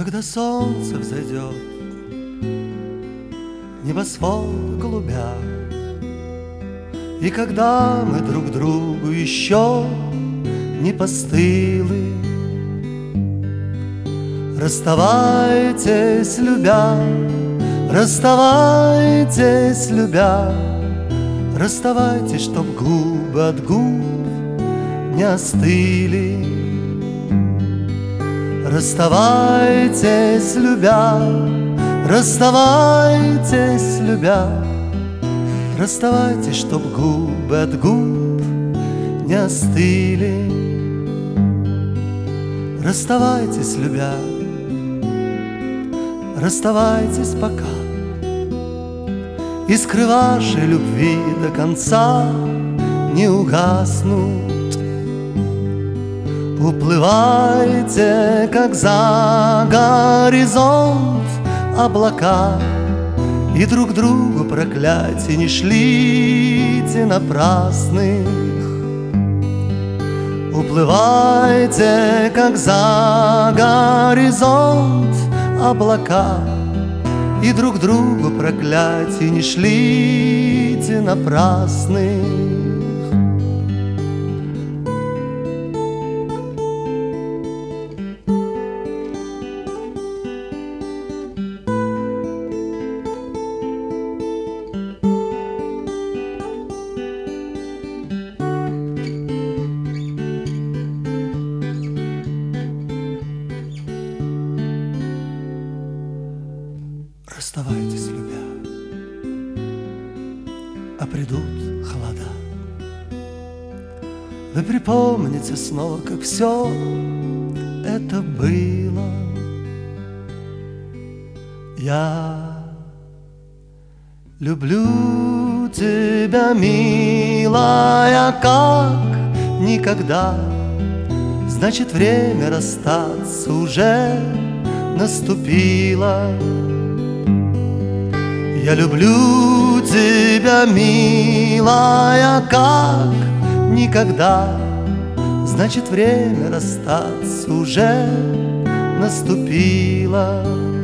Когда солнце взойдет, небосвод голубя, и когда мы друг другу еще не постыли, расставайтесь, любя, расставайтесь, любя, расставайтесь, чтоб губы от губ не остыли. Расставайтесь, любя, расставайтесь, любя, расставайтесь, чтоб губы от губ не остыли. Расставайтесь, любя, расставайтесь пока, искры вашей любви до конца не угаснут. Уплывайте, как за горизонт облака, и друг другу проклятий не шлите напрасных. Уплывайте, как за горизонт облака, и друг другу проклятий не шлите напрасных. Расставайтесь, любя, а придут холода. Вы припомните снова, как все это было. Я люблю тебя, милая, как никогда. Значит, время расстаться уже наступило. Я люблю тебя, милая, как никогда. Значит, время расстаться уже наступило.